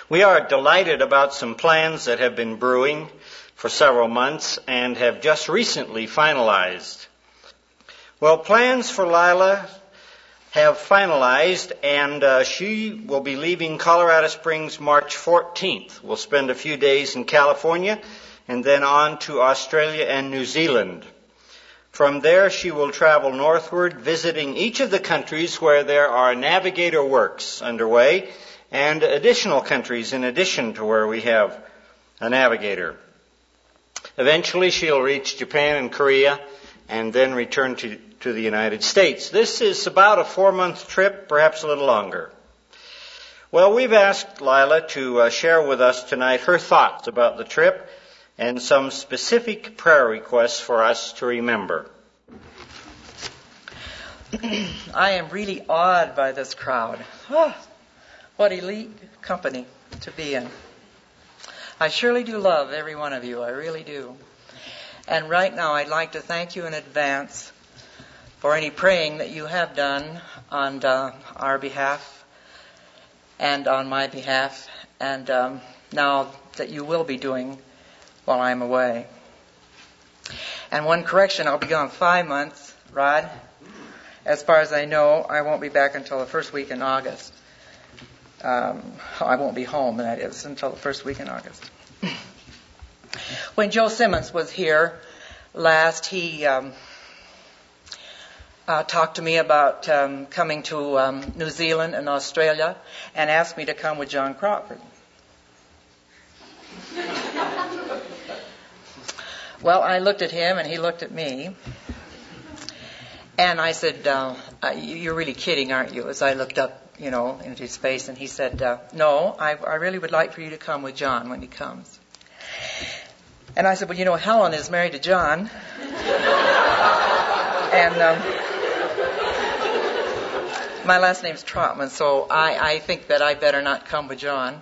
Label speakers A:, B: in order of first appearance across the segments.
A: We are delighted about some plans that have been brewing for several months and have just recently finalized. Well, plans for Lila have finalized, and she will be leaving Colorado Springs March 14th. We'll spend a few days in California and then on to Australia and New Zealand. From there, she will travel northward, visiting each of the countries where there are Navigator works underway, and additional countries in addition to where we have a Navigator. Eventually, she'll reach Japan and Korea, and then return to the United States. This is about a 4-month trip, perhaps a little longer. Well, we've asked Lila to share with us tonight her thoughts about the trip and some specific prayer requests for us to remember.
B: I am really awed by this crowd. Oh, what elite company to be in. I surely do love every one of you. I really do. And right now I'd like to thank you in advance for any praying that you have done on our behalf and on my behalf, and now that you will be doing while I'm away. And one correction, I'll be gone 5 months, Rod. As far as I know, I won't be back until the first week in August. I won't be home, that is, until the first week in August. When Joe Simmons was here last, he talked to me about coming to New Zealand and Australia and asked me to come with John Crawford. Well, I looked at him and he looked at me. And I said, you're really kidding, aren't you? As I looked up, into his face, and he said, no, I really would like for you to come with John when he comes. And I said, well, Helen is married to John. And my last name's Trotman, so I think that I better not come with John.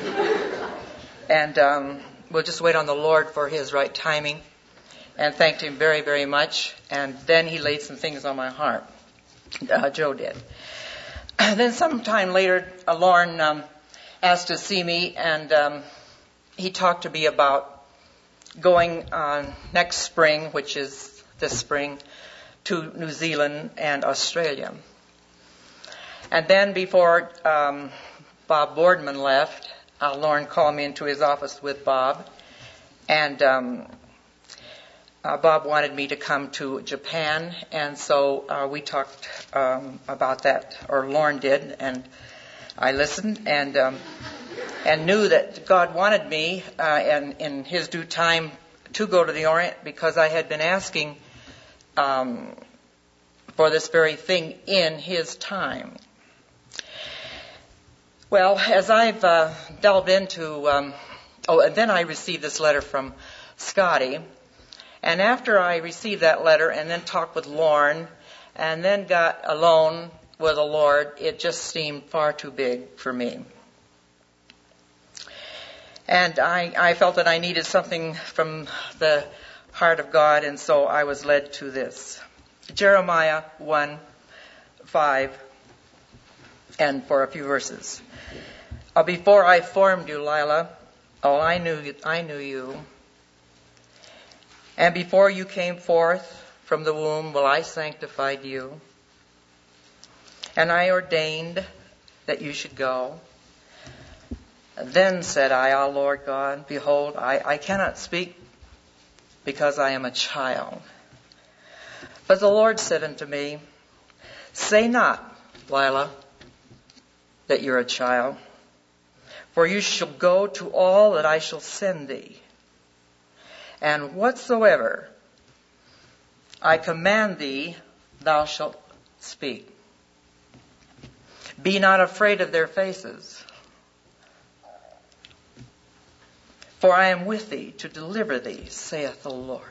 B: And we'll just wait on the Lord for his right timing. And thanked him very, very much. And then he laid some things on my heart. Joe did. Then sometime later, Lauren asked to see me, and he talked to me about going next spring, which is this spring, to New Zealand and Australia. And then before Bob Boardman left, Lauren called me into his office with Bob, and Bob wanted me to come to Japan, and so we talked about that, or Lauren did, and I listened and knew that God wanted me and in his due time to go to the Orient, because I had been asking for this very thing in his time. Well, as I've delved into, and then I received this letter from Scotty. And after I received that letter and then talked with Lauren and then got alone with the Lord, it just seemed far too big for me. And I felt that I needed something from the heart of God, and so I was led to this. Jeremiah 1:5, and for a few verses. Before I formed you, Lila, I knew you. And before you came forth from the womb, I sanctified you. And I ordained that you should go. Then said I, O Lord God, behold, I cannot speak because I am a child. But the Lord said unto me, say not, Lila, that you're a child, for you shall go to all that I shall send thee. And whatsoever I command thee, thou shalt speak. Be not afraid of their faces, for I am with thee to deliver thee, saith the Lord.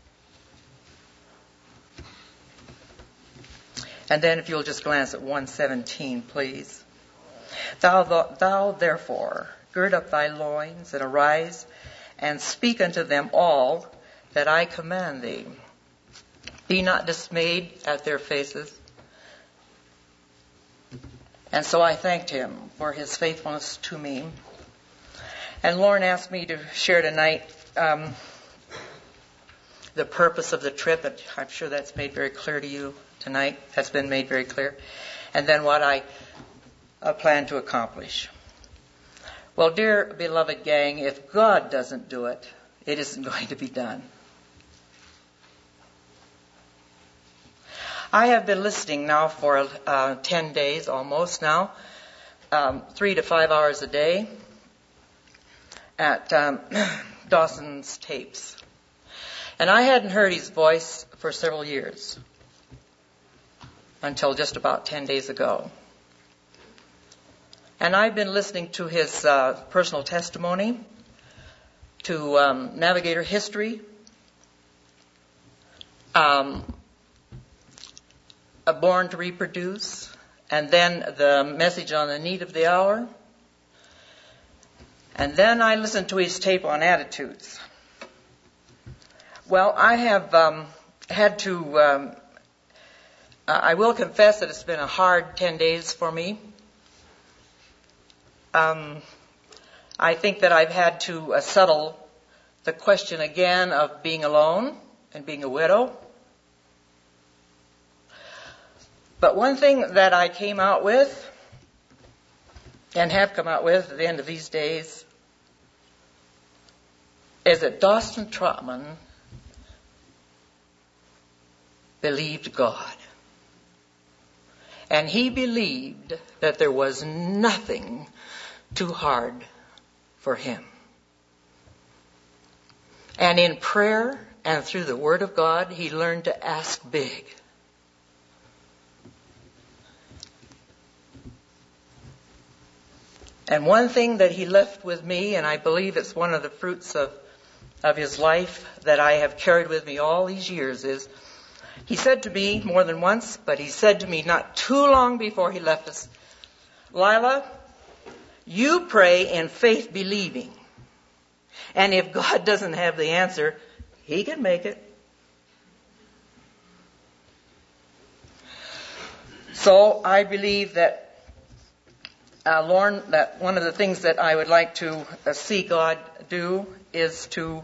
B: And then if you'll just glance at 1:17, please. Thou therefore gird up thy loins and arise and speak unto them all that I command thee. Be not dismayed at their faces. And so I thanked him for his faithfulness to me. And Lauren asked me to share tonight the purpose of the trip. And I'm sure that's made very clear to you tonight. Has been made very clear. And then what I plan to accomplish. Well, dear beloved gang, if God doesn't do it, it isn't going to be done. I have been listening now for 10 days almost now, 3 to 5 hours a day at Dawson's tapes. And I hadn't heard his voice for several years until just about 10 days ago. And I've been listening to his personal testimony, to Navigator history, Born to Reproduce, and then the message on the need of the hour. And then I listened to his tape on attitudes. Well, I have had to, I will confess that it's been a hard 10 days for me. I think that I've had to settle the question again of being alone and being a widow. But one thing that I came out with, and have come out with at the end of these days, is that Dawson Trotman believed God. And he believed that there was nothing too hard for him. And in prayer and through the Word of God, he learned to ask big. And one thing that he left with me, and I believe it's one of the fruits of his life that I have carried with me all these years, is he said to me more than once, but he said to me not too long before he left us, Lila, you pray in faith believing. And if God doesn't have the answer, he can make it. So I believe that, Lauren, that one of the things that I would like to see God do is to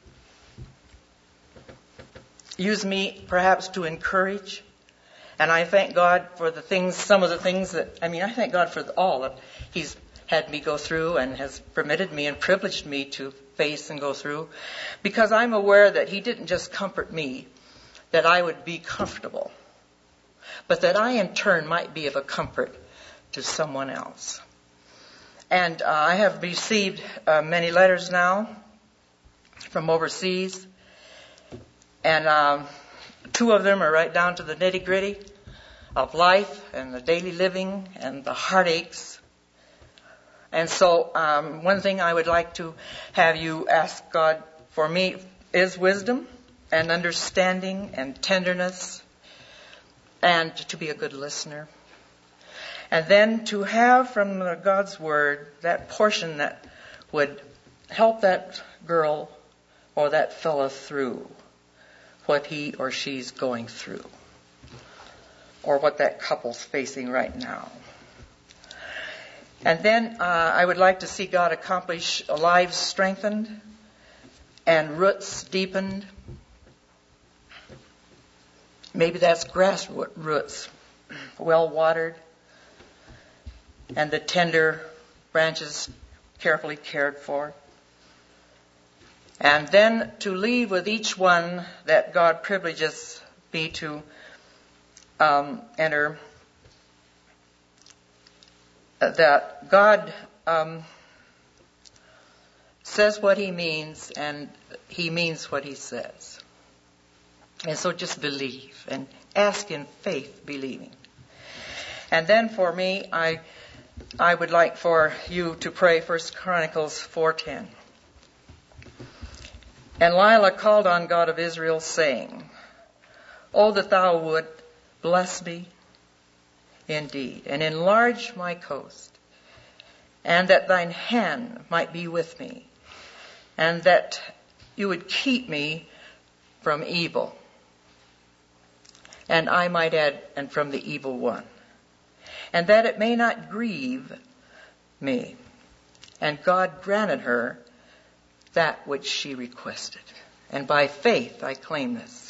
B: use me perhaps to encourage. And I thank God for the things, some of the things that, I thank God for all that he's had me go through and has permitted me and privileged me to face and go through, because I'm aware that he didn't just comfort me, that I would be comfortable, but that I in turn might be of a comfort to someone else. And I have received many letters now from overseas, and 2 of them are right down to the nitty-gritty of life and the daily living and the heartaches. And so one thing I would like to have you ask God for me is wisdom and understanding and tenderness, and to be a good listener. And then to have from God's Word that portion that would help that girl or that fellow through what he or she's going through, or what that couple's facing right now. And then I would like to see God accomplish lives strengthened and roots deepened. Maybe that's grass roots, well watered, and the tender branches carefully cared for. And then to leave with each one that God privileges me to enter, that God says what he means, and he means what he says. And so just believe and ask in faith, believing. And then for me, I would like for you to pray 1 Chronicles 4:10. And Lila called on God of Israel, saying, Oh, that thou would bless me indeed, and enlarge my coast, and that thine hand might be with me, and that you would keep me from evil, and I might add, and from the evil one, and that it may not grieve me, and God granted her that which she requested. And by faith I claim this.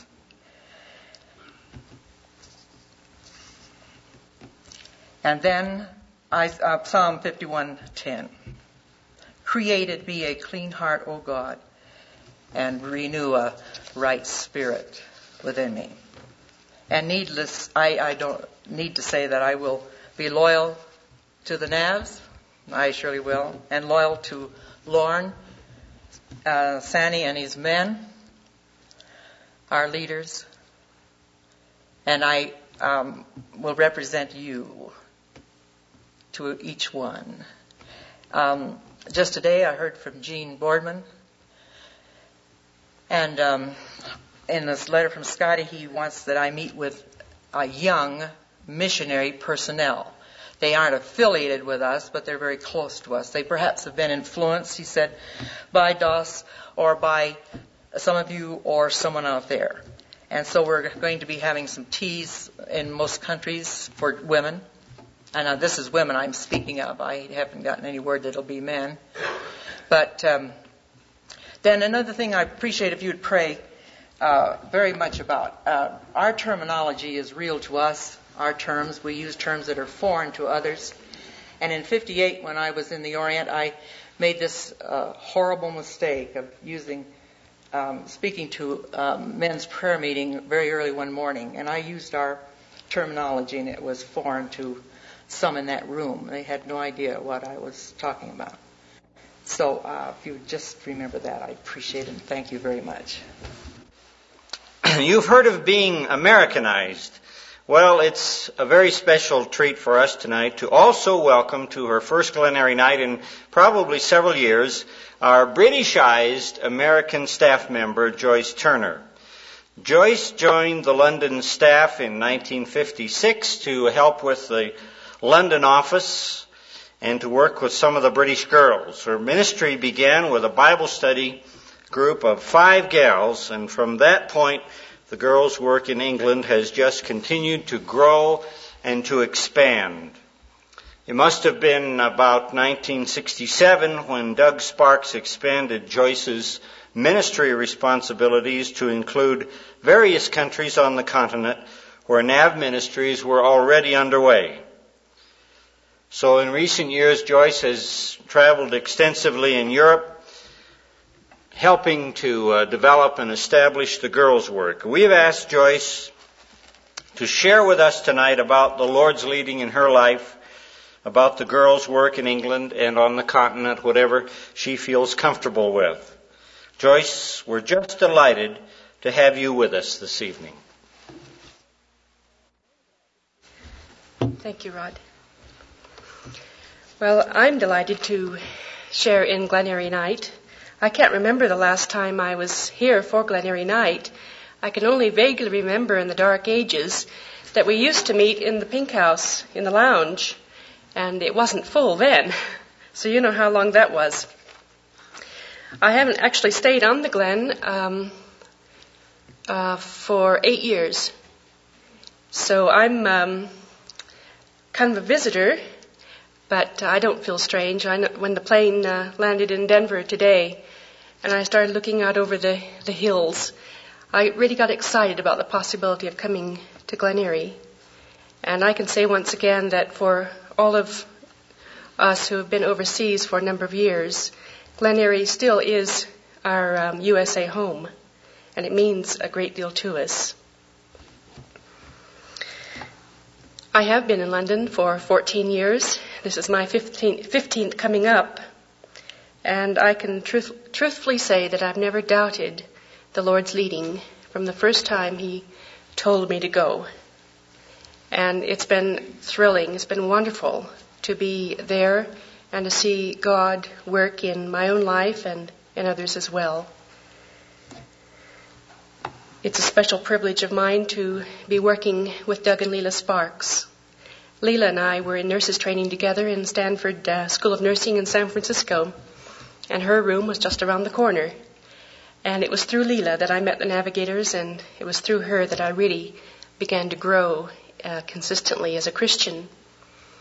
B: And then Psalm 51:10. Created be a clean heart, O God, and renew a right spirit within me. And I don't need to say that I will be loyal to the Navs. I surely will. And loyal to Lorne, Sanny and his men, our leaders. And I will represent you to each one. Just today I heard from Gene Boardman. And in this letter from Scotty, he wants that I meet with a young missionary personnel. They aren't affiliated with us, but they're very close to us. They perhaps have been influenced, he said, by Doss or by some of you or someone out there. And so we're going to be having some teas in most countries for women. And this is women I'm speaking of. I haven't gotten any word that it'll be men. But then another thing I appreciate if you would pray very much about. Our terminology is real to us. Our terms, we use terms that are foreign to others. And in 58, when I was in the Orient, I made this horrible mistake of speaking to men's prayer meeting very early one morning. And I used our terminology, and it was foreign to some in that room. They had no idea what I was talking about. So if you would just remember that, I appreciate it, and thank you very much.
A: You've heard of being Americanized. Well, it's a very special treat for us tonight to also welcome to her first Glen Eyrie night in probably several years our Britishized American staff member, Joyce Turner. Joyce joined the London staff in 1956 to help with the London office and to work with some of the British girls. Her ministry began with a Bible study group of 5 gals, and from that point, the girls' work in England has just continued to grow and to expand. It must have been about 1967 when Doug Sparks expanded Joyce's ministry responsibilities to include various countries on the continent where NAV ministries were already underway. So in recent years, Joyce has traveled extensively in Europe, helping to develop and establish the girls' work. We have asked Joyce to share with us tonight about the Lord's leading in her life, about the girls' work in England and on the continent, whatever she feels comfortable with. Joyce, we're just delighted to have you with us this evening.
C: Thank you, Rod. Well, I'm delighted to share in Glen Eyrie night. I can't remember the last time I was here for Glen Eyrie night. I can only vaguely remember in the dark ages that we used to meet in the Pink House in the lounge, and it wasn't full then, so you know how long that was. I haven't actually stayed on the Glen for 8 years, so I'm kind of a visitor, but I don't feel strange. When the plane landed in Denver today, and I started looking out over the hills, I really got excited about the possibility of coming to Glen Eyrie. And I can say once again that for all of us who have been overseas for a number of years, Glen Eyrie still is our USA home, and it means a great deal to us. I have been in London for 14 years. This is my 15th coming up. And I can truthfully say that I've never doubted the Lord's leading from the first time He told me to go. And it's been thrilling. It's been wonderful to be there and to see God work in my own life and in others as well. It's a special privilege of mine to be working with Doug and Leela Sparks. Leela and I were in nurses training together in Stanford School of Nursing in San Francisco, and her room was just around the corner. And it was through Leela that I met the Navigators, and it was through her that I really began to grow consistently as a Christian.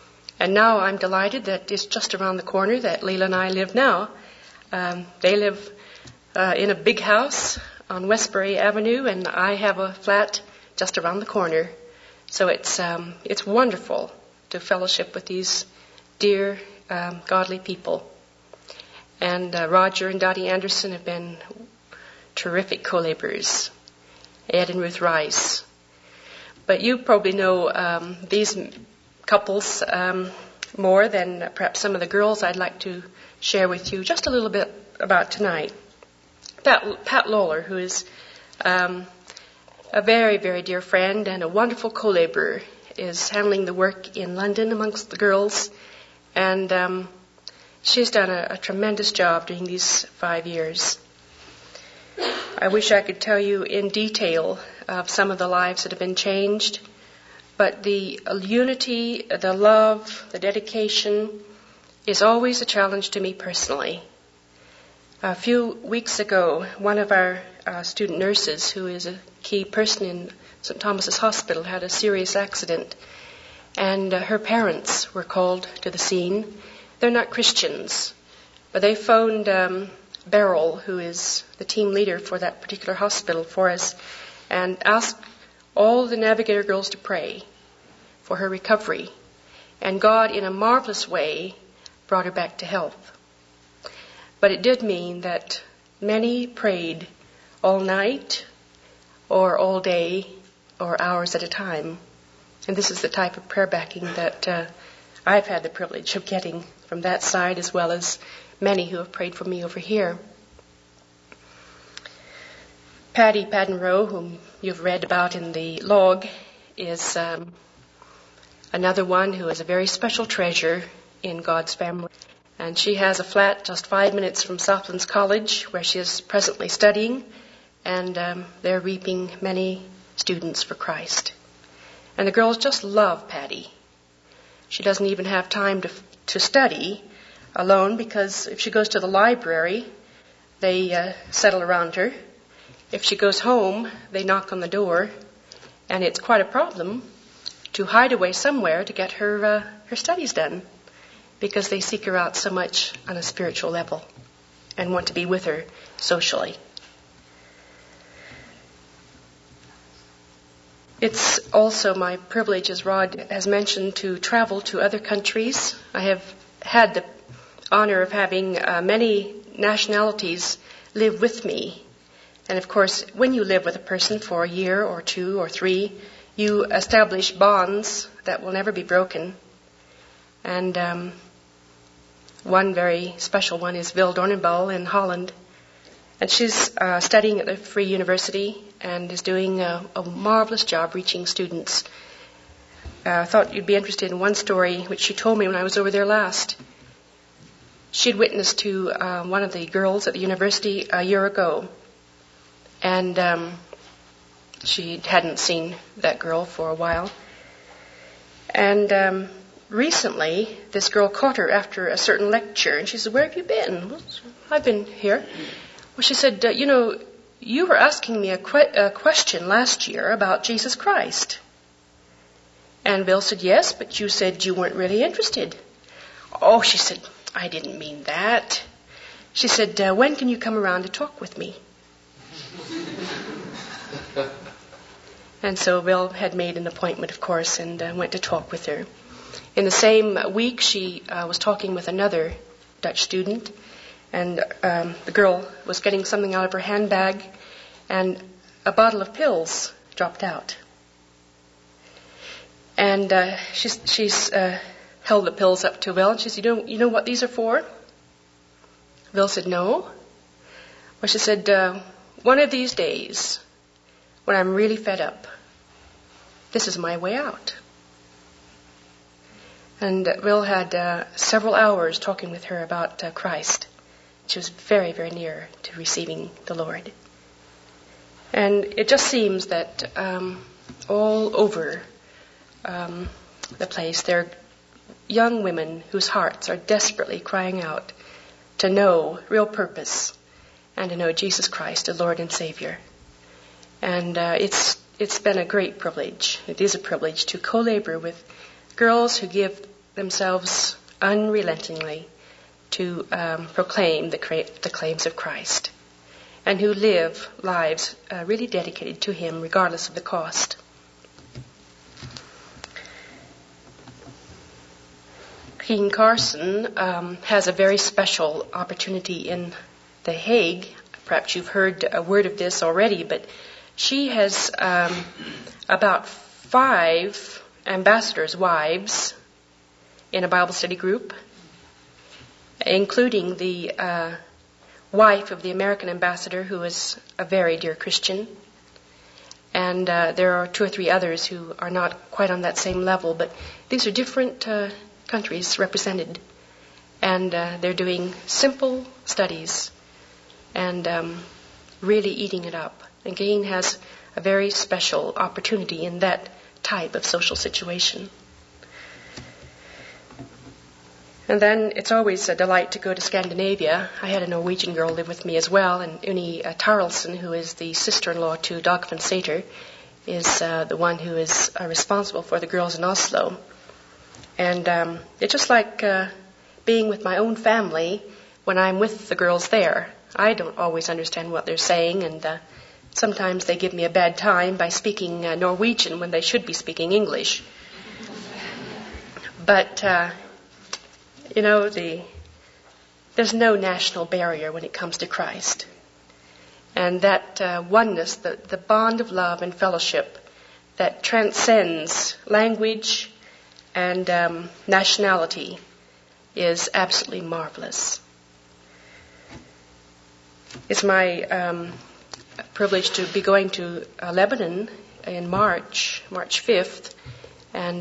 C: And now I'm delighted that it's just around the corner that Leila and I live now. They live in a big house on Westbury Avenue, and I have a flat just around the corner. So it's wonderful to fellowship with these dear, godly people. And Roger and Dottie Anderson have been terrific co-laborers. Ed and Ruth Rice. But you probably know these couples more than perhaps some of the girls. I'd like to share with you just a little bit about tonight. Pat Lawler, who is a very, very dear friend and a wonderful co-laborer, is handling the work in London amongst the girls. And she's done a tremendous job during these 5 years. I wish I could tell you in detail of some of the lives that have been changed, but the unity, the love, the dedication is always a challenge to me personally. A few weeks ago, one of our student nurses, who is a key person in St. Thomas's Hospital, had a serious accident, and her parents were called to the scene. They're not Christians, but they phoned Beryl, who is the team leader for that particular hospital, for us, and asked all the Navigator girls to pray for her recovery. And God, in a marvelous way, brought her back to health. But it did mean that many prayed all night or all day or hours at a time. And this is the type of prayer backing that I've had the privilege of getting from that side, as well as many who have prayed for me over here. Patty Paddenroe, whom you've read about in the log, is another one who is a very special treasure in God's family. And she has a flat just 5 minutes from Southlands College, where she is presently studying, and they're reaping many students for Christ. And the girls just love Patty. She doesn't even have time to study alone, because if she goes to the library, they settle around her. If she goes home, they knock on the door, and it's quite a problem to hide away somewhere to get her studies done, because they seek her out so much on a spiritual level and want to be with her socially. It's also my privilege, as Rod has mentioned, to travel to other countries. I have had the honor of having many nationalities live with me. And of course, when you live with a person for a year or 2 or 3, you establish bonds that will never be broken. And one very special one is Vil Dornenbal in Holland. And she's studying at the Free University and is doing a marvelous job reaching students. I thought you'd be interested in one story which she told me when I was over there last. She'd witnessed to one of the girls at the university a year ago. And she hadn't seen that girl for a while. And recently, this girl caught her after a certain lecture, and she said, "Where have you been?" "Well, I've been here." Well, she said, you were asking me a question last year about Jesus Christ. And Bill said, "Yes, but you said you weren't really interested." "Oh," she said, "I didn't mean that." She said, "When can you come around to talk with me?" And so Bill had made an appointment, of course, and went to talk with her. In the same week, she was talking with another Dutch student, and the girl was getting something out of her handbag, and a bottle of pills dropped out. And she's held the pills up to Bill, and she said, you know what these are for?" Bill said, "No." Well, she said, "One of these days, when I'm really fed up, this is my way out." And Will had several hours talking with her about Christ. She was very, very near to receiving the Lord. And it just seems that all over the place there are young women whose hearts are desperately crying out to know real purpose and to know Jesus Christ, the Lord and Savior. And it's been a great privilege. It is a privilege to co-labor with girls who give themselves unrelentingly to proclaim the claims of Christ, and who live lives really dedicated to Him regardless of the cost. Keane Carson has a very special opportunity in The Hague. Perhaps you've heard a word of this already, but she has about 5 ambassadors' wives in a Bible study group, including the wife of the American ambassador, who is a very dear Christian. And there are 2 or 3 others who are not quite on that same level, but these are different countries represented. And they're doing simple studies and really eating it up. And Keane has a very special opportunity in that type of social situation. And then it's always a delight to go to Scandinavia. I had a Norwegian girl live with me as well, and Uni Taraldsen, who is the sister-in-law to Dagfinn Sæther, is the one who is responsible for the girls in Oslo. And it's just like being with my own family when I'm with the girls there. I don't always understand what they're saying, and sometimes they give me a bad time by speaking Norwegian when they should be speaking English. But there's no national barrier when it comes to Christ. And that oneness, the bond of love and fellowship that transcends language and nationality is absolutely marvelous. It's my privilege to be going to Lebanon in March 5th, and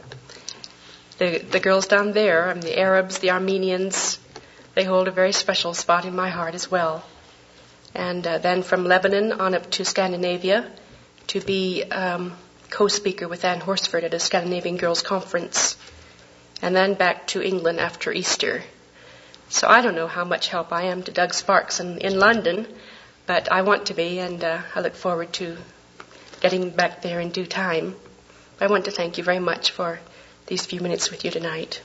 C: the girls down there, the Arabs, the Armenians, they hold a very special spot in my heart as well. And then from Lebanon on up to Scandinavia to be co-speaker with Anne Horsford at a Scandinavian Girls Conference, and then back to England after Easter. So I don't know how much help I am to Doug Sparks in London, but I want to be, and I look forward to getting back there in due time. I want to thank you very much for these few minutes with you tonight.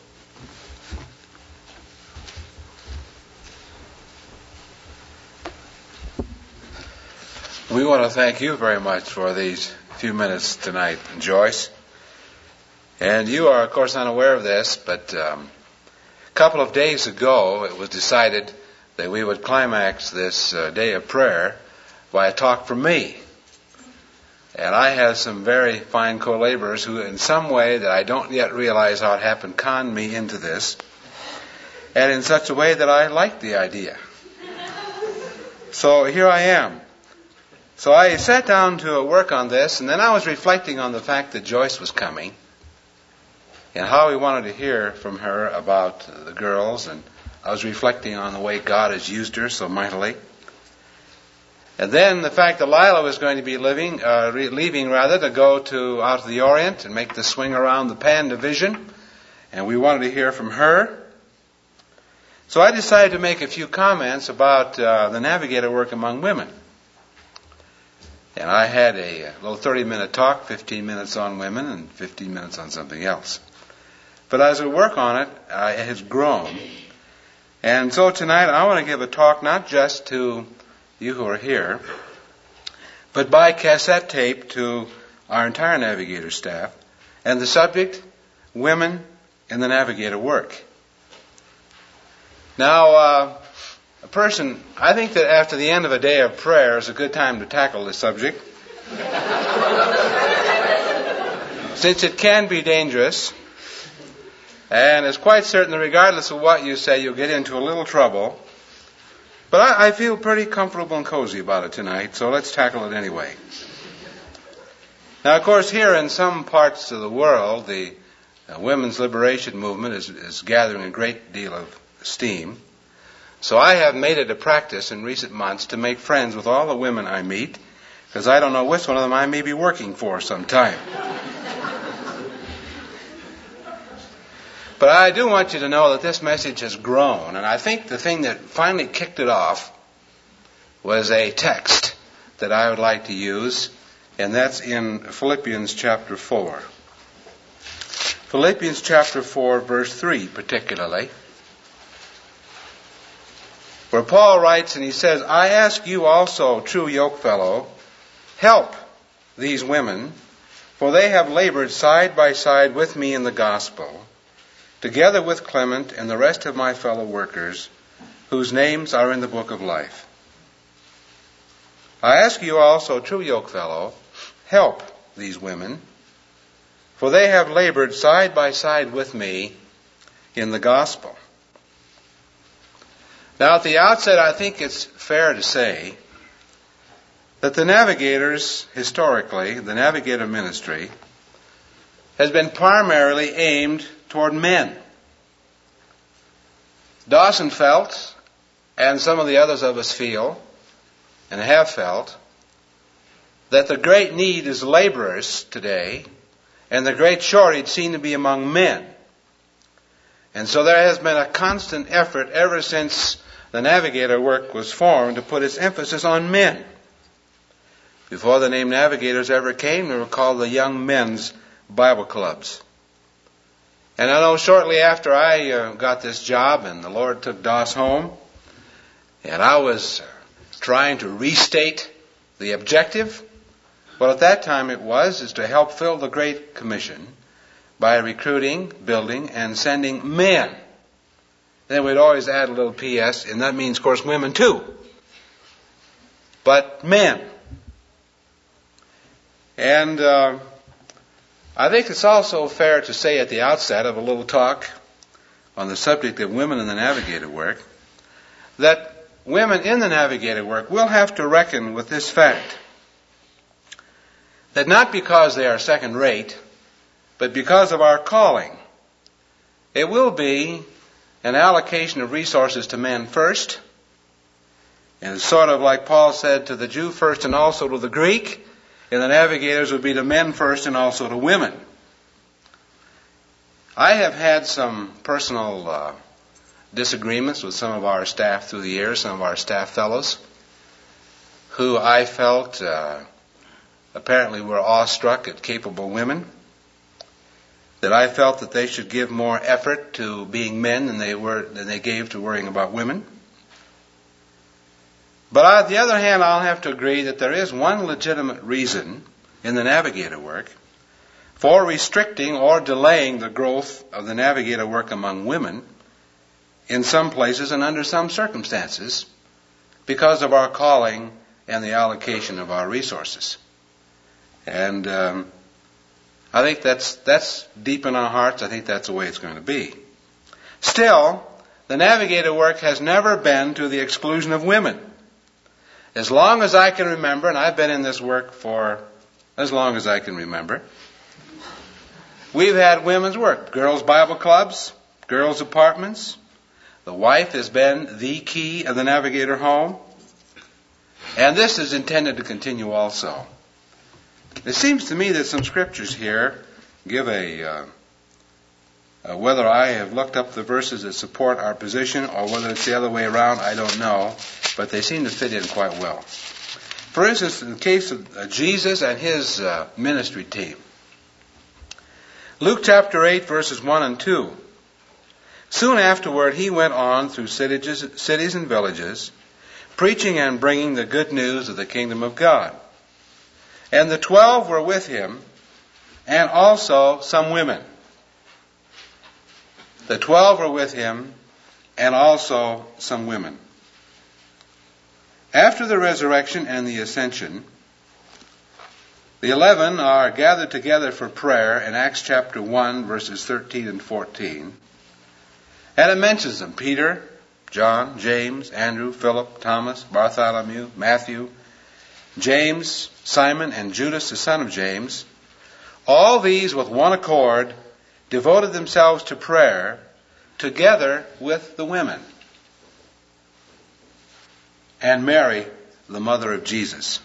D: We want to thank you very much for these few minutes tonight, Joyce. And you are, of course, unaware of this, but a couple of days ago it was decided that we would climax this day of prayer by a talk from me. And I have some very fine co-laborers who, in some way that I don't yet realize how it happened, conned me into this, and in such a way that I liked the idea. So here I am. So I sat down to work on this, and then I was reflecting on the fact that Joyce was coming, and how we wanted to hear from her about the girls, and I was reflecting on the way God has used her so mightily. And then the fact that Lila was going to be leaving to go out to the Orient and make the swing around the Pan Division, and we wanted to hear from her. So I decided to make a few comments about the navigator work among women. And I had a little 30-minute talk, 15 minutes on women and 15 minutes on something else. But as we work on it, it has grown. And so tonight I want to give a talk not just to you who are here, but by cassette tape to our entire Navigator staff. And the subject, women in the Navigator work. Now, I think that after the end of a day of prayer is a good time to tackle this subject. Since it can be dangerous, and it's quite certain that regardless of what you say, you'll get into a little trouble. But I feel pretty comfortable and cozy about it tonight, so let's tackle it anyway. Now, of course, here in some parts of the world, the women's liberation movement is gathering a great deal of steam. So I have made it a practice in recent months to make friends with all the women I meet, because I don't know which one of them I may be working for sometime. But I do want you to know that this message has grown, and I think the thing that finally kicked it off was a text that I would like to use, and that's in Philippians chapter 4. Philippians chapter 4, verse 3 particularly, where Paul writes and he says, I ask you also, true yokefellow, help these women, for they have labored side by side with me in the gospel, together with Clement and the rest of my fellow workers, whose names are in the book of life. I ask you also, true yokefellow, help these women, for they have labored side by side with me in the gospel. Now, at the outset, I think it's fair to say that the Navigators, historically, the Navigator ministry, has been primarily aimed toward men. Dawson felt, and some of the others of us feel, and have felt, that the great need is laborers today, and the great shortage seemed to be among men. And so there has been a constant effort ever since the Navigator work was formed to put its emphasis on men. Before the name Navigators ever came, they were called the Young Men's Bible Clubs. And I know shortly after I got this job and the Lord took Doss home, and I was trying to restate the objective, well, at that time it was to help fill the Great Commission by recruiting, building, and sending men. Then we'd always add a little P.S., and that means, of course, women too. But men. And I think it's also fair to say at the outset of a little talk on the subject of women in the Navigator work, that women in the Navigator work will have to reckon with this fact, that not because they are second rate, but because of our calling, it will be an allocation of resources to men first, and it's sort of like Paul said, to the Jew first and also to the Greek, and the Navigators would be to men first and also to women. I have had some personal disagreements with some of our staff through the years, some of our staff fellows, who I felt apparently were awestruck at capable women, that I felt that they should give more effort to being men than they gave to worrying about women. But on the other hand, I'll have to agree that there is one legitimate reason in the Navigator work for restricting or delaying the growth of the Navigator work among women in some places and under some circumstances because of our calling and the allocation of our resources. And I think that's deep in our hearts. I think that's the way it's going to be. Still, the Navigator work has never been to the exclusion of women. As long as I can remember, and I've been in this work for as long as I can remember, we've had women's work. Girls' Bible clubs, girls' apartments. The wife has been the key of the Navigator home. And this is intended to continue also. It seems to me that some scriptures here give whether I have looked up the verses that support our position or whether it's the other way around, I don't know, but they seem to fit in quite well. For instance, in the case of Jesus and his ministry team, Luke chapter 8, verses 1 and 2. Soon afterward, he went on through cities and villages, preaching and bringing the good news of the kingdom of God. And the 12 were with him, and also some women. The 12 were with him, and also some women. After the resurrection and the ascension, the 11 are gathered together for prayer in Acts chapter 1, verses 13 and 14. And it mentions them: Peter, John, James, Andrew, Philip, Thomas, Bartholomew, Matthew, James, Simon, and Judas, the son of James. All these with one accord devoted themselves to prayer together with the women and Mary, the mother of Jesus.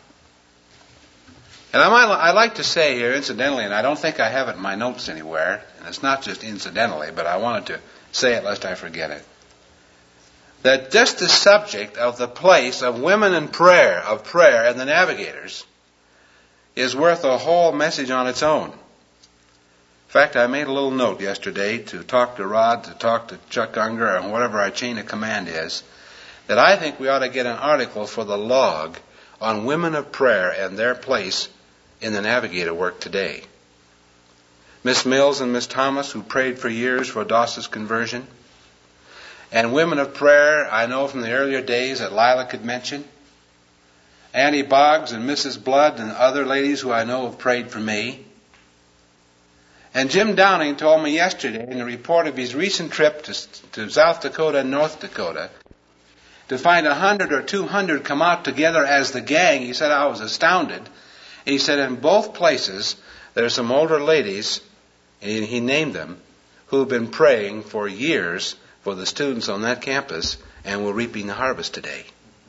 D: And I'd like to say here, incidentally, and I don't think I have it in my notes anywhere, and it's not just incidentally, but I wanted to say it lest I forget it, that just the subject of the place of women in prayer, of prayer and the Navigators, is worth a whole message on its own. In fact, I made a little note yesterday to talk to Rod, to talk to Chuck Unger, and whatever our chain of command is, that I think we ought to get an article for the log on women of prayer and their place in the Navigator work today. Miss Mills and Miss Thomas, who prayed for years for Doss's conversion, and women of prayer I know from the earlier days that Lila could mention, Annie Boggs and Mrs. Blood and other ladies who I know have prayed for me. And Jim Downing told me yesterday in a report of his recent trip to South Dakota and North Dakota to find 100 or 200 come out together as the gang. He said, I was astounded. He said, in both places there are some older ladies, and he named them, who have been praying for years for the students on that campus and were reaping the harvest today.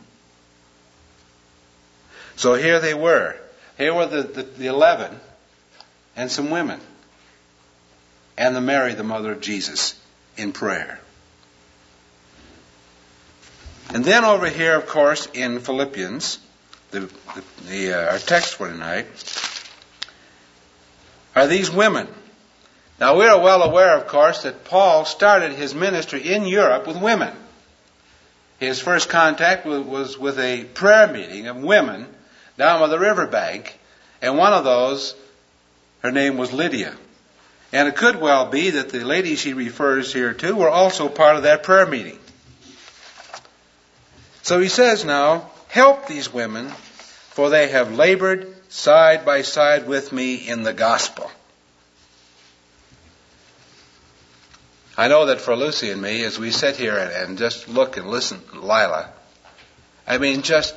D: So here they were. Here were the 11 and some women. And the Mary, the mother of Jesus, in prayer. And then over here, of course, in Philippians, our text for tonight, are these women. Now, we are well aware, of course, that Paul started his ministry in Europe with women. His first contact was with a prayer meeting of women down by the riverbank, and one of those, her name was Lydia. And it could well be that the ladies he refers here to were also part of that prayer meeting. So he says now, help these women, for they have labored side by side with me in the gospel. I know that for Lucy and me, as we sit here and just look and listen to Lila, I mean, just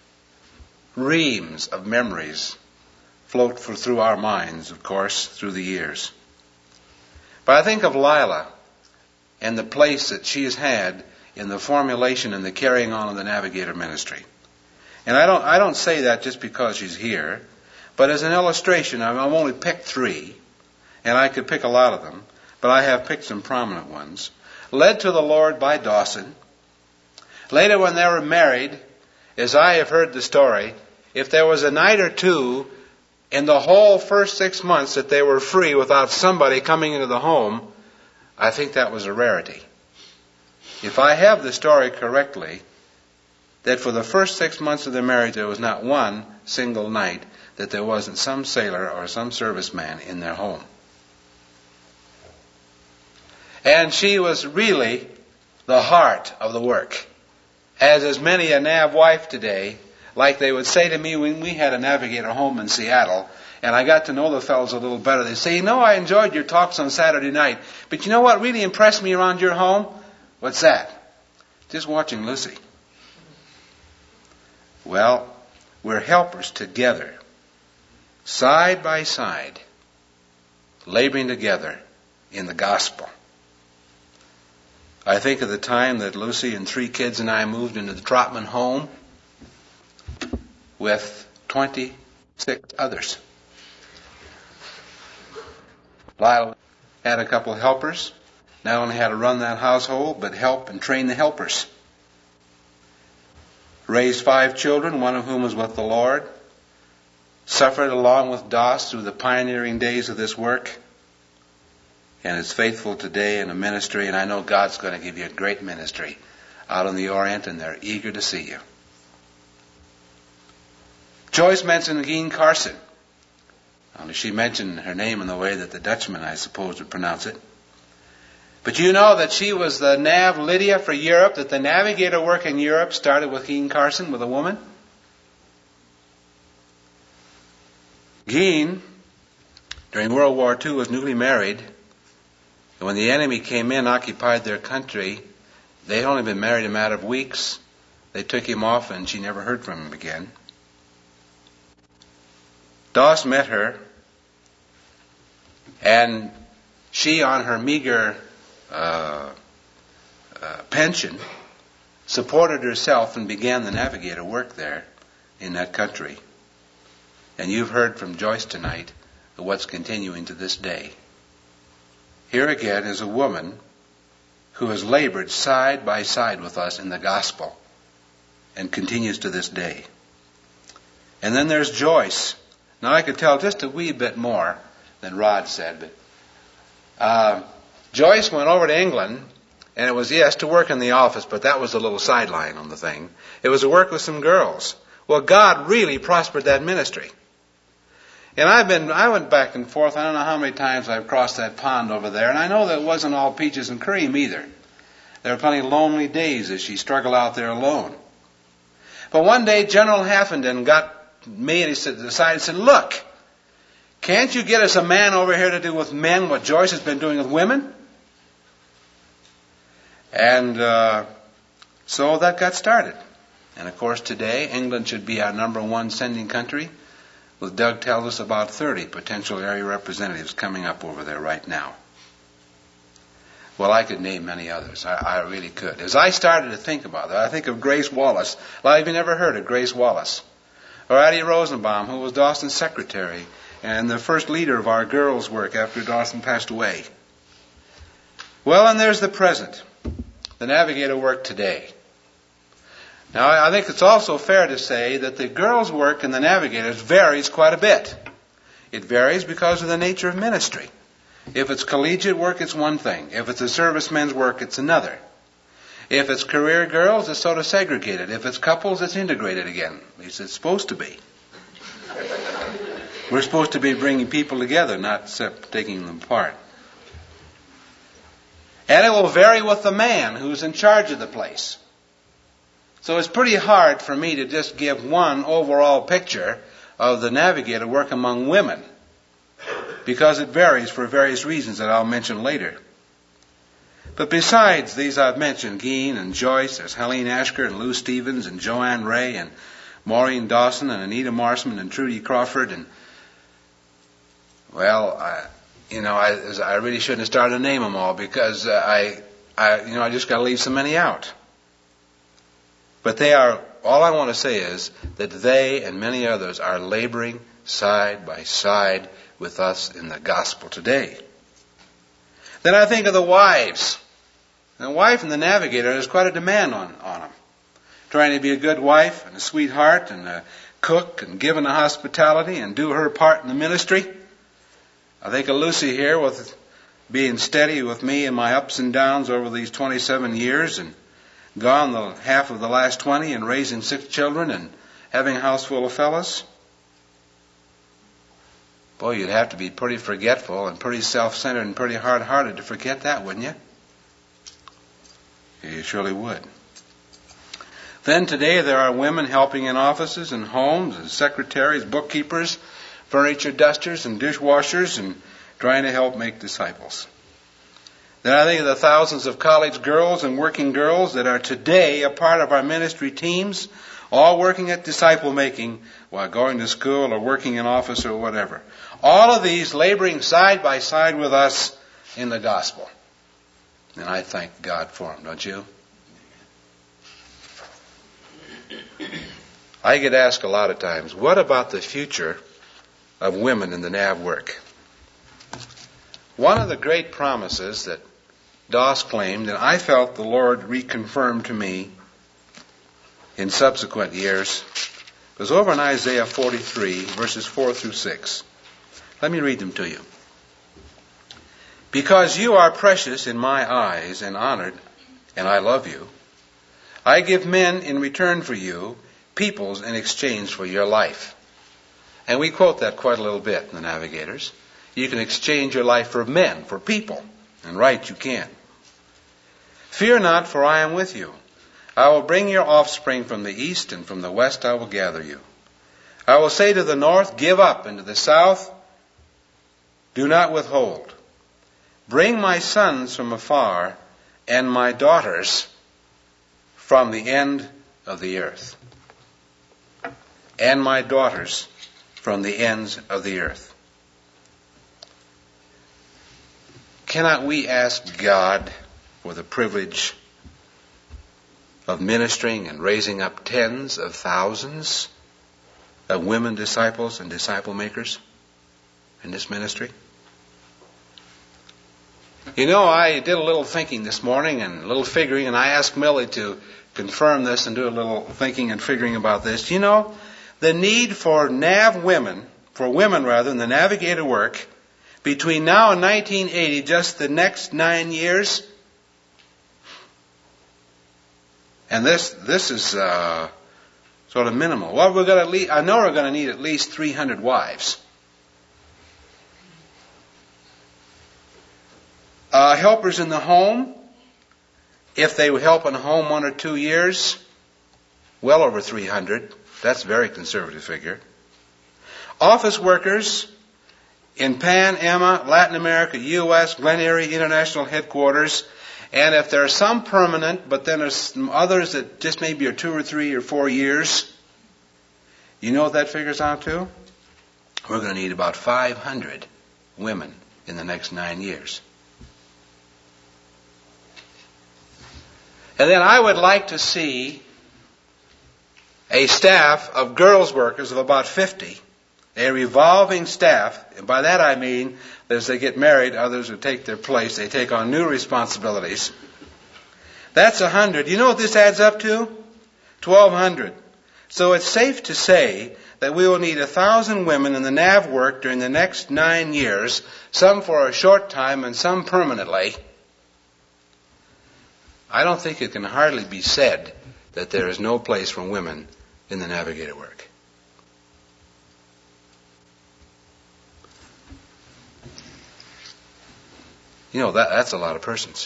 D: reams of memories float through our minds, of course, through the years. But I think of Lila and the place that she has had in the formulation and the carrying on of the Navigator ministry. And I don't say that just because she's here, but as an illustration, I've only picked 3, and I could pick a lot of them, but I have picked some prominent ones. Led to the Lord by Dawson. Later when they were married, as I have heard the story, if there was a night or two in the whole first 6 months that they were free without somebody coming into the home, I think that was a rarity. If I have the story correctly, that for the first 6 months of their marriage there was not one single night that there wasn't some sailor or some serviceman in their home. And she was really the heart of the work. As is many a Nav wife today, like they would say to me when we had a Navigator home in Seattle, and I got to know the fellows a little better. They say, I enjoyed your talks on Saturday night, but you know what really impressed me around your home? What's that? Just watching Lucy. Well, we're helpers together, side by side, laboring together in the gospel. I think of the time that Lucy and 3 kids and I moved into the Trotman home with 26 others. Lila had a couple of helpers, not only had to run that household, but help and train the helpers. Raised 5 children, one of whom was with the Lord. Suffered along with Doss through the pioneering days of this work. And is faithful today in a ministry, and I know God's going to give you a great ministry out in the Orient, and they're eager to see you. Joyce mentioned Jean Carson. Only she mentioned her name in the way that the Dutchman, I suppose, would pronounce it. But you know that she was the Nav Lydia for Europe, that the Navigator work in Europe started with Jean Carson, with a woman. Jean, during World War II, was newly married. And when the enemy came in, occupied their country, they had only been married a matter of weeks. They took him off and she never heard from him again. Doss met her, and she, on her meager pension, supported herself and began the Navigator work there in that country. And you've heard from Joyce tonight of what's continuing to this day. Here again is a woman who has labored side by side with us in the gospel and continues to this day. And then there's Joyce. Now I could tell just a wee bit more than Rod said, but Joyce went over to England, and it was, yes, to work in the office, but that was a little sideline on the thing. It was to work with some girls. Well, God really prospered that ministry. And I went back and forth. I don't know how many times I've crossed that pond over there, and I know that it wasn't all peaches and cream either. There were plenty of lonely days as she struggled out there alone. But one day, General Haffenden got me and he said, look, can't you get us a man over here to do with men what Joyce has been doing with women? And so that got started. And of course today, England should be our number one sending country, with Doug tells us about 30 potential area representatives coming up over there right now. Well, I could name many others. I really could. As I started to think about that, I think of Grace Wallace. A lot of you never heard of Grace Wallace. Or Addie Rosenbaum, who was Dawson's secretary and the first leader of our girls' work after Dawson passed away. Well, and there's the present, the Navigator work today. Now, I think it's also fair to say that the girls' work in the Navigators varies quite a bit. It varies because of the nature of ministry. If it's collegiate work, it's one thing. If it's a servicemen's work, it's another. If it's career girls, it's sort of segregated. If it's couples, it's integrated again. At least it's supposed to be. We're supposed to be bringing people together, not taking them apart. And it will vary with the man who's in charge of the place. So it's pretty hard for me to just give one overall picture of the Navigator work among women, because it varies for various reasons that I'll mention later. But besides these I've mentioned, Geen and Joyce, there's Helene Ashker and Lou Stevens and Joanne Ray and Maureen Dawson and Anita Marsman and Trudy Crawford and, well, I really shouldn't have started to name them all because I just got to leave so many out. But they are, all I want to say is that they and many others are laboring side by side with us in the gospel today. Then I think of the wives. The wife in the Navigator, there's quite a demand on them. Trying to be a good wife and a sweetheart and a cook and give in the hospitality and do her part in the ministry. I think of Lucy here with being steady with me in my ups and downs over these 27 years and gone the half of the last 20 and raising 6 children and having a house full of fellas. Boy, you'd have to be pretty forgetful and pretty self-centered and pretty hard-hearted to forget that, wouldn't you? You surely would. Then today there are women helping in offices and homes as secretaries, bookkeepers, furniture dusters and dishwashers and trying to help make disciples. Then I think of the thousands of college girls and working girls that are today a part of our ministry teams, all working at disciple making while going to school or working in office or whatever. All of these laboring side by side with us in the gospel. And I thank God for them, don't you? I get asked a lot of times, what about the future of women in the NAV work? One of the great promises that Doss claimed, and I felt the Lord reconfirmed to me in subsequent years, was over in Isaiah 43, verses 4 through 6. Let me read them to you. Because you are precious in my eyes and honored, and I love you, I give men in return for you, peoples in exchange for your life. And we quote that quite a little bit in the Navigators. You can exchange your life for men, for people, and right you can. Fear not, for I am with you. I will bring your offspring from the east, and from the west I will gather you. I will say to the north, give up, and to the south, do not withhold. Bring my sons from afar, and my daughters from the end of the earth. And my daughters from the ends of the earth. Cannot we ask God for the privilege of ministering and raising up tens of thousands of women disciples and disciple makers in this ministry? You know, I did a little thinking this morning and a little figuring, and I asked Millie to confirm this and do a little thinking and figuring about this. You know, the need for women in the Navigator work Between now and 1980, just the next 9 years, and this is sort of minimal. Well, I know we're going to need at least 300 wives. Helpers in the home, if they would help in the home 1 or 2 years, well over 300. That's a very conservative figure. Office workers in Pan, Emma, Latin America, U.S., Glen Erie International Headquarters, and if there are some permanent, but then there's some others that just maybe are 2 or 3 or 4 years, you know what that figures out to? We're going to need about 500 women in the next 9 years. And then I would like to see a staff of girls workers of about 50, a revolving staff, and by that I mean that as they get married, others who take their place, they take on new responsibilities. That's 100. You know what this adds up to? 1,200. So it's safe to say that we will need 1,000 women in the NAV work during the next 9 years, some for a short time and some permanently. I don't think it can hardly be said that there is no place for women in the navigator work. You know, that's a lot of persons.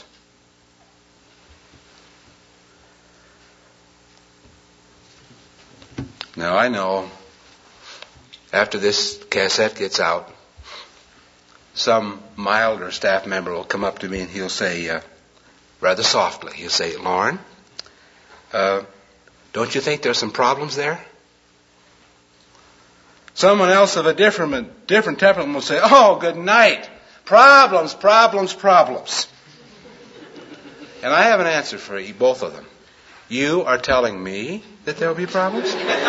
D: Now, I know after this cassette gets out, some milder staff member will come up to me and he'll say, rather softly, he'll say, Lauren, don't you think there's some problems there? Someone else of a different temperament will say, oh, good night. Problems, problems, problems. And I have an answer for you, both of them. You are telling me that there will be problems?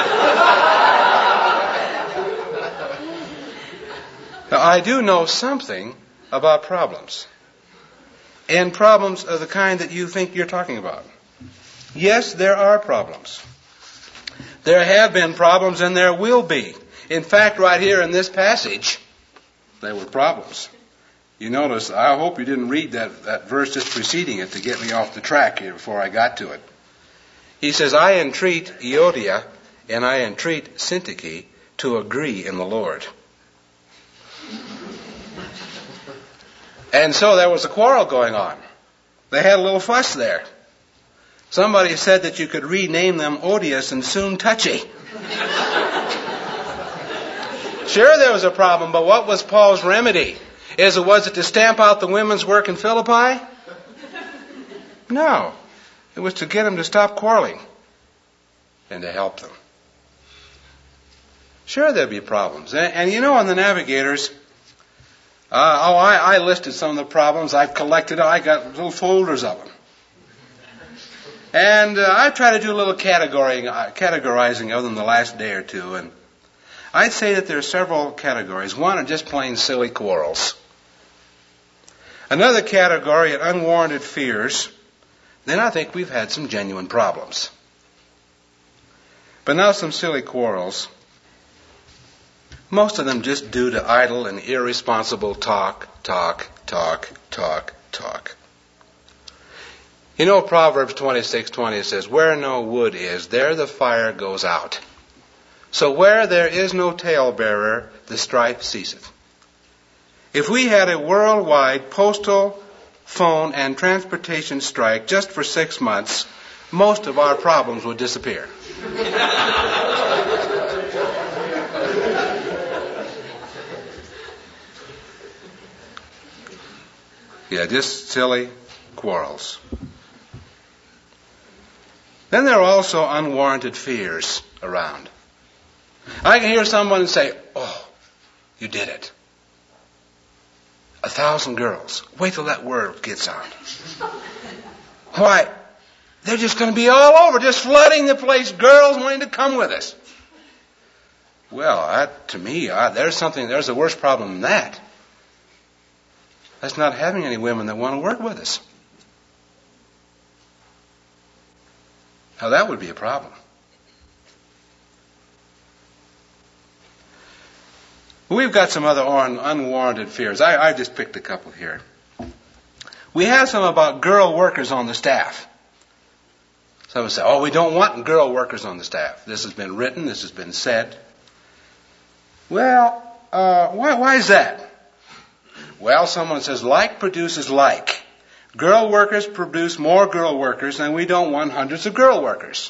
D: Now, I do know something about problems. And problems of the kind that you think you're talking about. Yes, there are problems. There have been problems and there will be. In fact, right here in this passage, there were problems. You notice, I hope you didn't read that verse just preceding it to get me off the track here before I got to it. He says, I entreat Euodia and I entreat Syntyche to agree in the Lord. And so there was a quarrel going on. They had a little fuss there. Somebody said that you could rename them odious and soon touchy. Sure, there was a problem, but what was Paul's remedy? Was it to stamp out the women's work in Philippi? No. It was to get them to stop quarreling and to help them. Sure, there'd be problems. And you know, on the navigators, I listed some of the problems. I've collected, I got little folders of them. And I've tried to do a little categorizing of them the last day or two. And I'd say that there are several categories. One are just plain silly quarrels. Another category are unwarranted fears. Then I think we've had some genuine problems. But now some silly quarrels. Most of them just due to idle and irresponsible talk. You know, Proverbs 26:20 says, where no wood is, there the fire goes out. So where there is no talebearer, the strife ceaseth. If we had a worldwide postal, phone, and transportation strike just for 6 months, most of our problems would disappear. Yeah, just silly quarrels. Then there are also unwarranted fears around. I can hear someone say, oh, you did it. 1,000 girls. Wait till that word gets out. Why, they're just going to be all over, just flooding the place, girls wanting to come with us. Well, to me, there's a worse problem than that. That's not having any women that want to work with us. Now that would be a problem. We've got some other unwarranted fears. I just picked a couple here. We have some about girl workers on the staff. Some say, oh, we don't want girl workers on the staff. This has been written. This has been said. Well, why is that? Well, someone says, like produces like. Girl workers produce more girl workers, and we don't want hundreds of girl workers.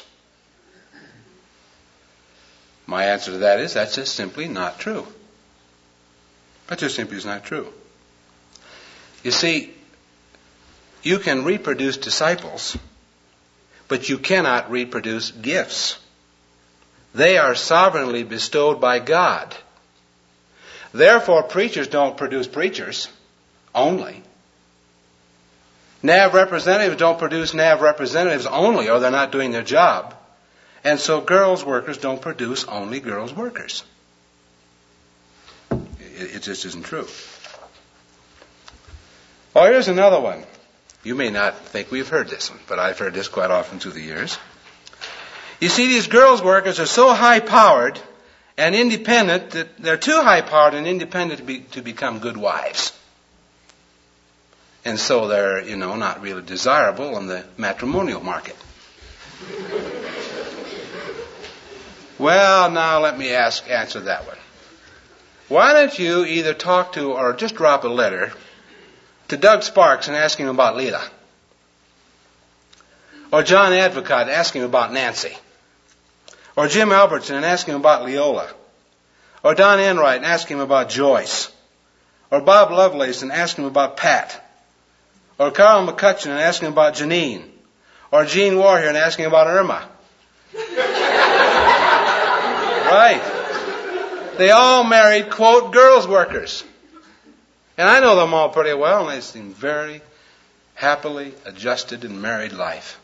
D: My answer to that is, that's just simply not true. That just simply is not true. You see, you can reproduce disciples, but you cannot reproduce gifts. They are sovereignly bestowed by God. Therefore, preachers don't produce preachers only. NAV representatives don't produce NAV representatives only, or they're not doing their job. And so girls workers don't produce only girls workers. It just isn't true. Oh, here's another one. You may not think we've heard this one, but I've heard this quite often through the years. You see, these girls workers are so high-powered and independent that they're too high-powered and independent to become good wives. And so they're, not really desirable in the matrimonial market. Well, now let me answer that one. Why don't you either talk to or just drop a letter to Doug Sparks and ask him about Leela? Or John Advocate and ask him about Nancy? Or Jim Albertson and ask him about Leola? Or Don Enright and ask him about Joyce? Or Bob Lovelace and ask him about Pat? Or Carl McCutcheon and ask him about Janine? Or Gene Warrior and ask him about Irma? Right. They all married, quote, girls workers. And I know them all pretty well, and they seem very happily adjusted in married life.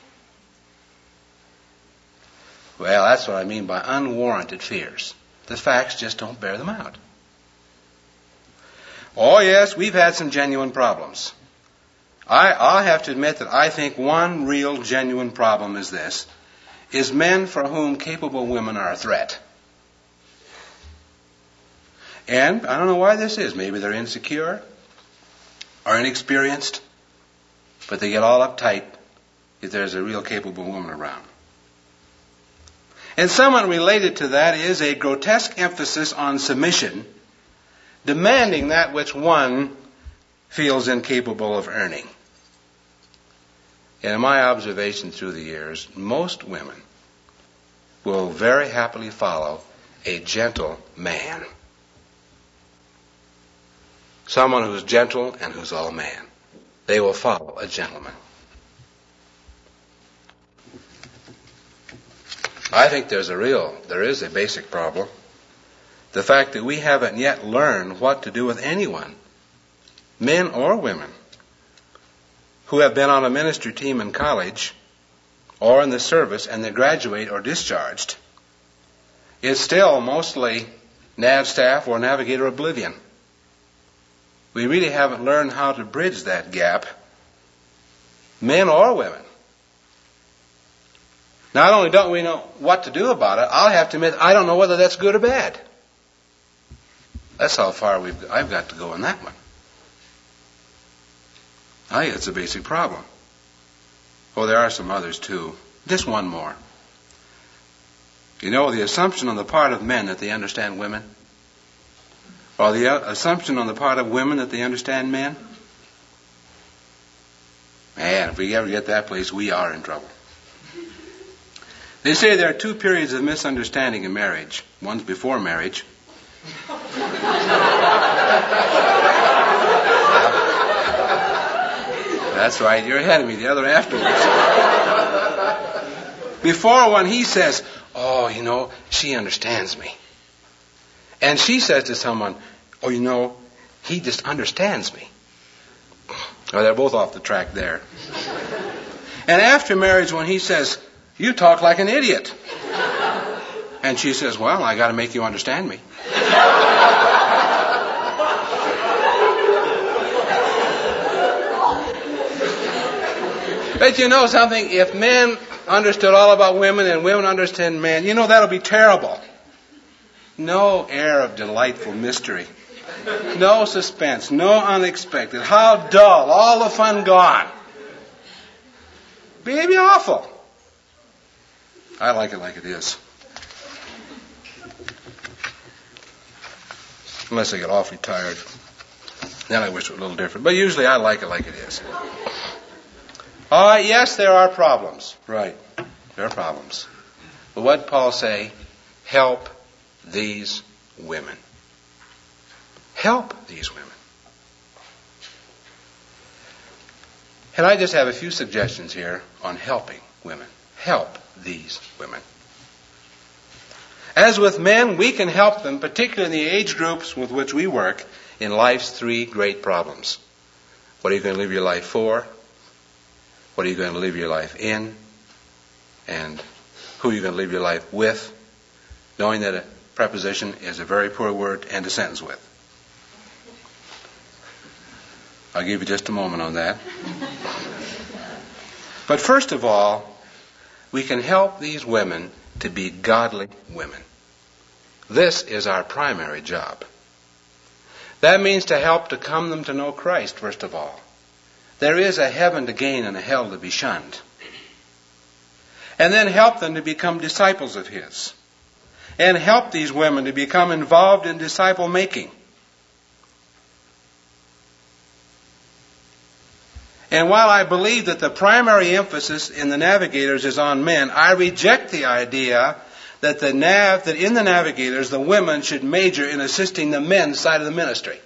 D: Well, that's what I mean by unwarranted fears. The facts just don't bear them out. Oh, yes, we've had some genuine problems. I'll have to admit that I think one real genuine problem is this, is men for whom capable women are a threat. And I don't know why this is. Maybe they're insecure or inexperienced, but they get all uptight if there's a real capable woman around. And somewhat related to that is a grotesque emphasis on submission, demanding that which one feels incapable of earning. And in my observation through the years, most women will very happily follow a gentle man. Someone who's gentle and who's all man. They will follow a gentleman. I think there is a basic problem. The fact that we haven't yet learned what to do with anyone, men or women, who have been on a ministry team in college or in the service and they graduate or discharged. It's still mostly NAV staff or navigator oblivion. We really haven't learned how to bridge that gap, men or women. Not only don't we know what to do about it, I'll have to admit I don't know whether that's good or bad. That's how far I've got to go on that one. I think it's a basic problem. Oh, there are some others too. Just one more. The assumption on the part of men that they understand women, or the assumption on the part of women that they understand men. Man, if we ever get that place, we are in trouble. They say there are two periods of misunderstanding in marriage. One's before marriage. That's right, you're ahead of me. The other afterwards. Before one, he says, oh, she understands me. And she says to someone, oh, he just understands me. Well, they're both off the track there. And after marriage, when he says, you talk like an idiot. And she says, well, I got to make you understand me. But you know something? If men understood all about women and women understand men, that'll be terrible. no air of delightful mystery, no suspense, no unexpected. How dull, all the fun gone. Baby, awful. I like it like it is. Unless I get awfully tired. Then I wish it was a little different. But usually I like it like it is. All right, yes, there are problems. Right. There are problems. But what did Paul say? Help these women. Help these women. And I just have a few suggestions here on helping women. Help these women. As with men, we can help them, particularly in the age groups with which we work, in life's three great problems. What are you going to live your life for? What are you going to live your life in? And who are you going to live your life with? Knowing that a preposition is a very poor word to end a sentence with. I'll give you just a moment on that. But first of all, we can help these women to be godly women. This is our primary job. That means to help to come them to know Christ, first of all. There is a heaven to gain and a hell to be shunned. And then help them to become disciples of His. And help these women to become involved in disciple making. And while I believe that the primary emphasis in the Navigators is on men, I reject the idea that that in the Navigators the women should major in assisting the men's side of the ministry.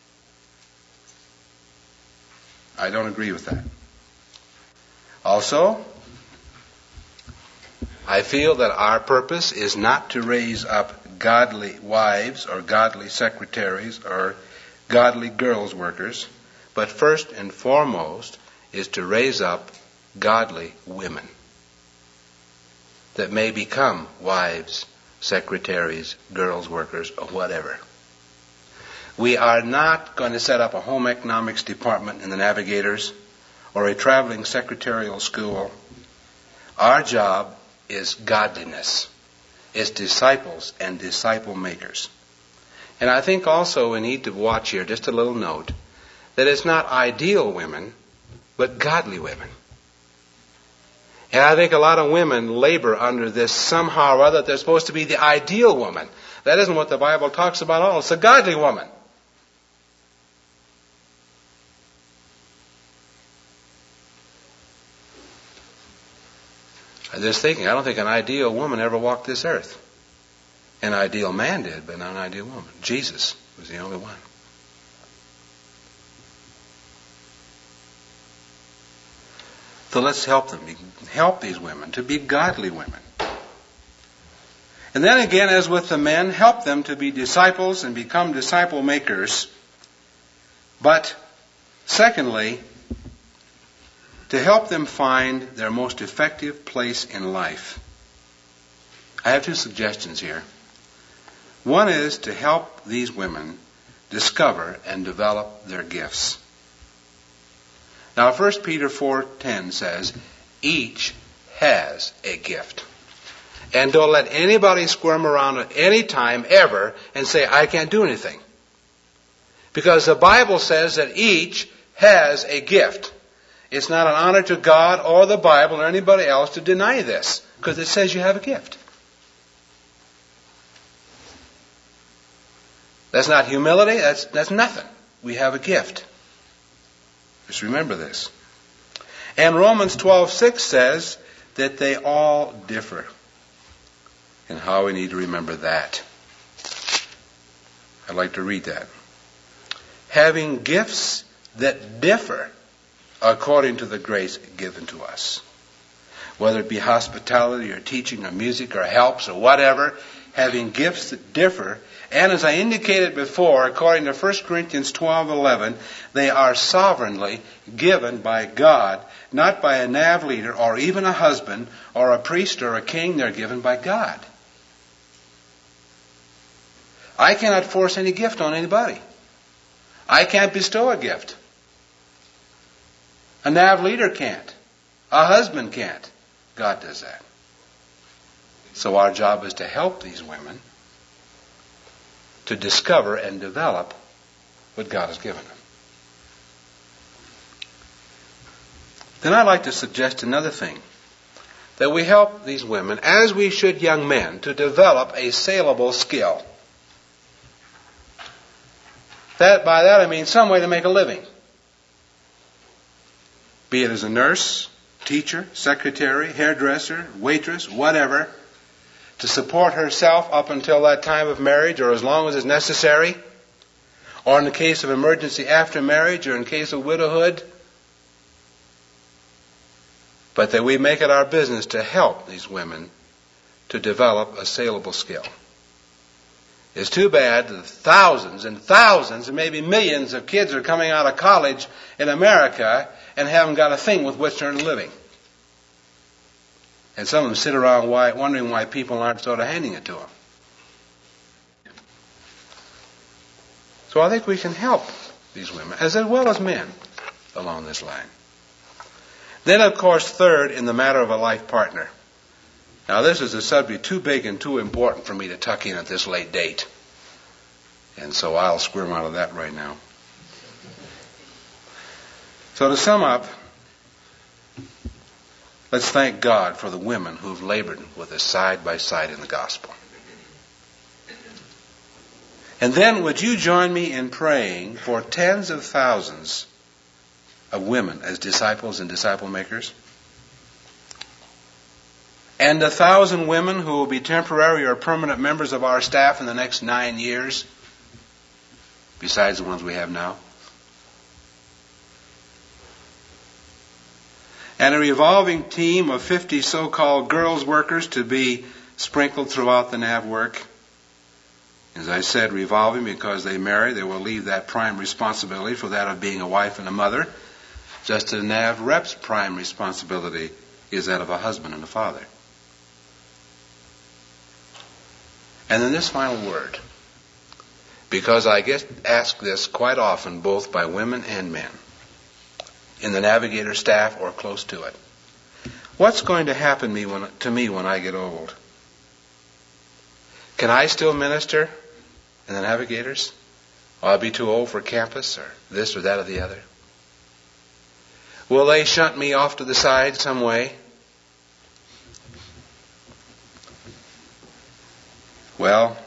D: I don't agree with that. Also, I feel that our purpose is not to raise up godly wives or godly secretaries or godly girls workers, but first and foremost is to raise up godly women that may become wives, secretaries, girls workers, or whatever. We are not going to set up a home economics department in the Navigators or a traveling secretarial school. Our job is godliness. It's disciples and disciple makers. And I think also we need to watch here, just a little note, that it's not ideal women, but godly women. And I think a lot of women labor under this somehow or other. They're supposed to be the ideal woman. That isn't what the Bible talks about at all. It's a godly woman. I'm just thinking, I don't think an ideal woman ever walked this earth. An ideal man did, but not an ideal woman. Jesus was the only one. So let's help them. Help these women to be godly women. And then again, as with the men, help them to be disciples and become disciple makers. But secondly, to help them find their most effective place in life. I have two suggestions here. One is to help these women discover and develop their gifts. Now 1 Peter 4:10 says, each has a gift. And don't let anybody squirm around at any time ever and say, I can't do anything. Because the Bible says that each has a gift. It's not an honor to God or the Bible or anybody else to deny this, because it says you have a gift. That's not humility, that's nothing. We have a gift. Just remember this. And Romans 12:6 says that they all differ. And how we need to remember that. I'd like to read that. Having gifts that differ according to the grace given to us. Whether it be hospitality or teaching or music or helps or whatever, having gifts that differ. And as I indicated before, according to 1 Corinthians 12:11, they are sovereignly given by God, not by a nav leader or even a husband or a priest or a king. They're given by God. I cannot force any gift on anybody. I can't bestow a gift. A nav leader can't. A husband can't. God does that. So our job is to help these women to discover and develop what God has given them. Then I'd like to suggest another thing, that we help these women, as we should young men, to develop a saleable skill. By that I mean some way to make a living. Be it as a nurse, teacher, secretary, hairdresser, waitress, whatever, to support herself up until that time of marriage or as long as is necessary, or in the case of emergency after marriage or in case of widowhood, but that we make it our business to help these women to develop a saleable skill. It's too bad that thousands and thousands and maybe millions of kids are coming out of college in America and haven't got a thing with which to earn a living. And some of them sit around wondering why people aren't sort of handing it to them. So I think we can help these women, as well as men, along this line. Then, of course, third, in the matter of a life partner. Now, this is a subject too big and too important for me to tuck in at this late date. And so I'll squirm out of that right now. So to sum up, let's thank God for the women who've labored with us side by side in the gospel. And then would you join me in praying for tens of thousands of women as disciples and disciple makers? And 1,000 women who will be temporary or permanent members of our staff in the next 9 years, besides the ones we have now. And a revolving team of 50 so-called girls workers to be sprinkled throughout the NAV work. As I said, revolving because they marry, they will leave that prime responsibility for that of being a wife and a mother, just as NAV rep's prime responsibility is that of a husband and a father. And then this final word, because I get asked this quite often both by women and men, in the Navigator staff or close to it. What's going to happen to me when I get old? Can I still minister in the Navigators? Will I be too old for campus or this or that or the other? Will they shunt me off to the side some way? Well,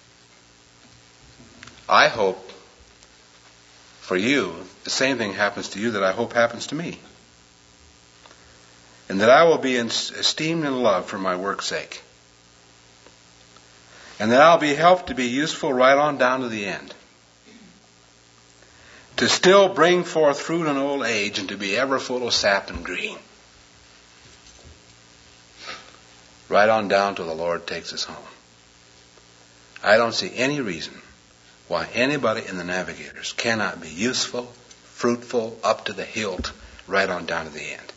D: I hope for you the same thing happens to you that I hope happens to me. And that I will be esteemed and loved for my work's sake. And that I'll be helped to be useful right on down to the end. To still bring forth fruit in old age and to be ever full of sap and green. Right on down till the Lord takes us home. I don't see any reason why anybody in the Navigators cannot be useful, fruitful, up to the hilt, right on down to the end.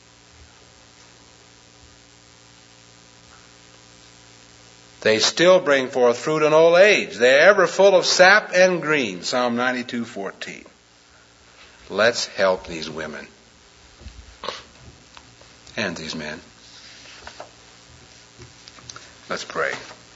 D: They still bring forth fruit in old age. They are ever full of sap and green. Psalm 92:14. Let's help these women and these men. Let's pray.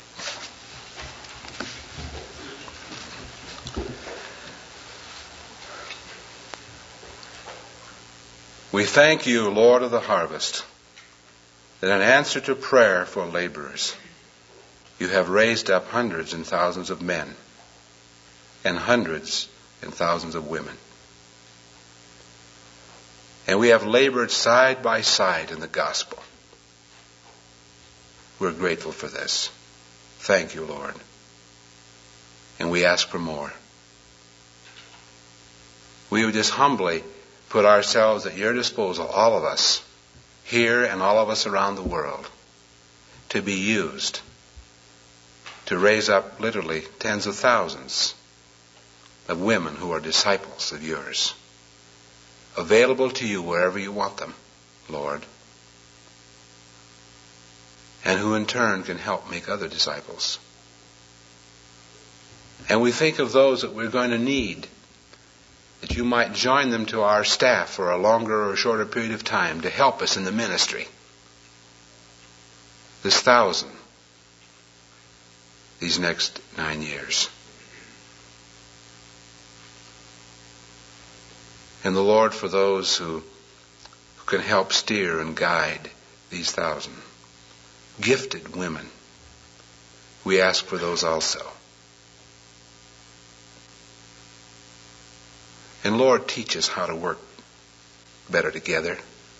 D: We thank you, Lord of the harvest, that in answer to prayer for laborers, you have raised up hundreds and thousands of men and hundreds and thousands of women. And we have labored side by side in the gospel. We're grateful for this. Thank you, Lord. And we ask for more. We would just humbly put ourselves at your disposal, all of us, here and all of us around the world, to be used to raise up literally tens of thousands of women who are disciples of yours, available to you wherever you want them, Lord, and who in turn can help make other disciples. And we think of those that we're going to need, that you might join them to our staff for a longer or shorter period of time to help us in the ministry. This 1,000, these next 9 years. And the Lord, for those who can help steer and guide these 1,000 gifted women, we ask for those also. And Lord, teach us how to work better together.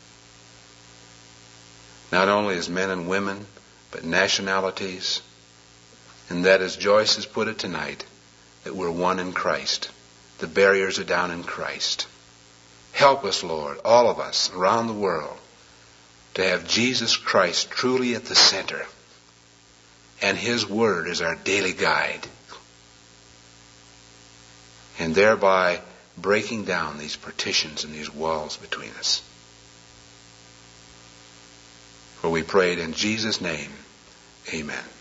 D: Not only as men and women, but nationalities. And that, as Joyce has put it tonight, that we're one in Christ. The barriers are down in Christ. Help us, Lord, all of us around the world, to have Jesus Christ truly at the center, and His Word is our daily guide, and thereby breaking down these partitions and these walls between us. For we prayed in Jesus' name, amen.